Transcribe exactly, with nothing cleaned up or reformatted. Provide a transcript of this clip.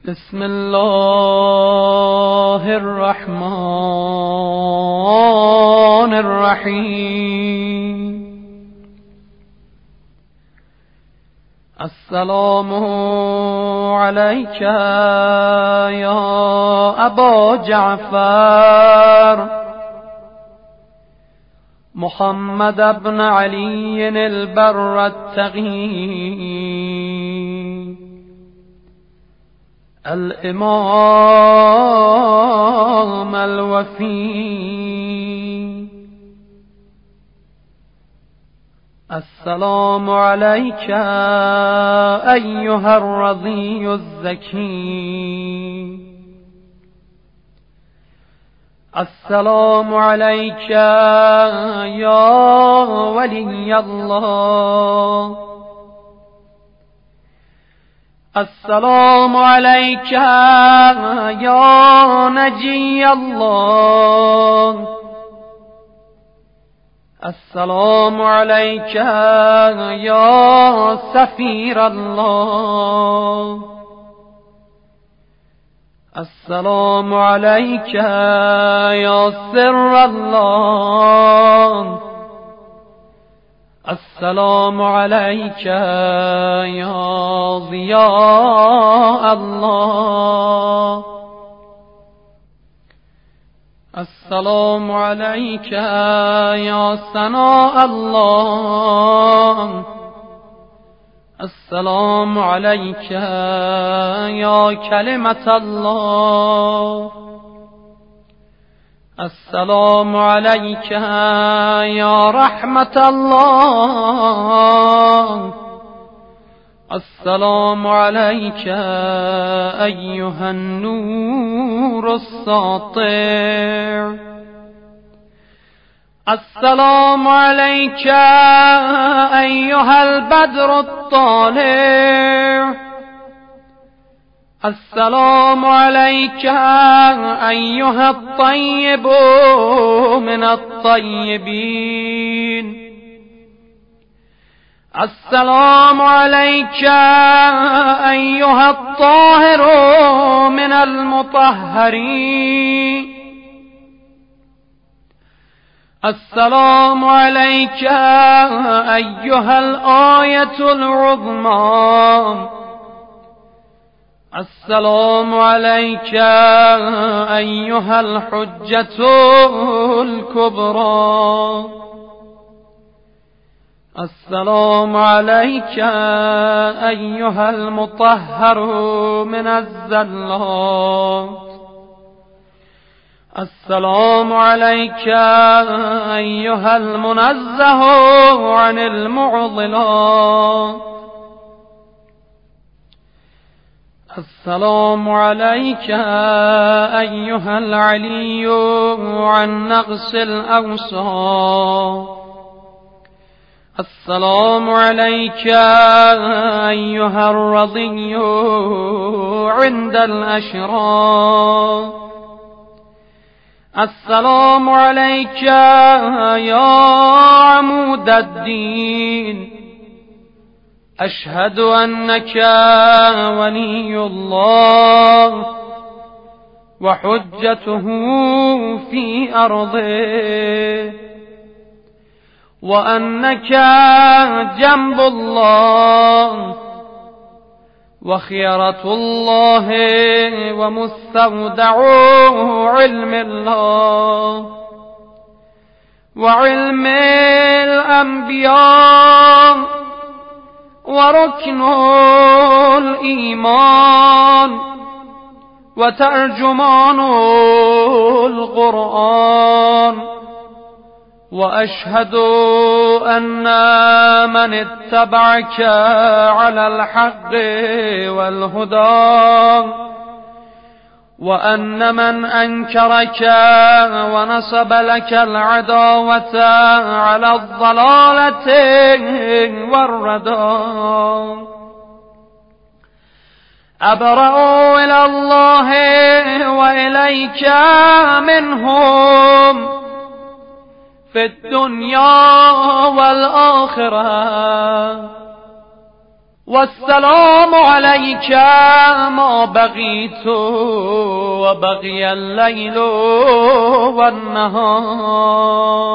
بسم الله الرحمن الرحیم. السلام علیک یا ابا جعفر محمد ابن علی البر التقی الامام الوفی. السلام علیک ایها الرضی الزکی. السلام علیک یا ولی الله. السلام علیک یا نجی الله. السلام علیک یا سفیر الله. السلام علیک یا سر الله. السلام علیک یا ضیاء الله. السلام علیک یا ثناء الله. السلام علیک یا کلمة الله. السلام علیک یا رحمة الله. السلام علیک ایها النور الساطع. السلام علیک ایها البدر الطالع. السلام علیک ایها الطیب من الطیبین. السلام علیک ایها الطاهر من المطهرین. السلام علیک ایها الآیة العظمی. السلام علیک ایها الحجة الكبرى. السلام علیک ایها المطهر من الزلات. السلام علیک ایها المنزه عن المعضلات. السلام علیک ایها العلی عن نقص الأوصاف. السلام علیک ایها الرضی عند الاشراف. السلام علیک یا عمود الدین. اشهد انك ولي الله وحجته في ارضه وانك جنب الله وخيرة الله ومستودع علم الله وعلم الأنبياء وركن الإيمان وترجمان القرآن. وأشهد أن من اتبعك على الحق والهدى وأن من أنكرك ونصب لك العداوة على الضلالة والردى. أبرأ إلى الله وإليك منهم في الدنيا والآخرة. والسلام عليك ما بقيت وبقي الليل والنهار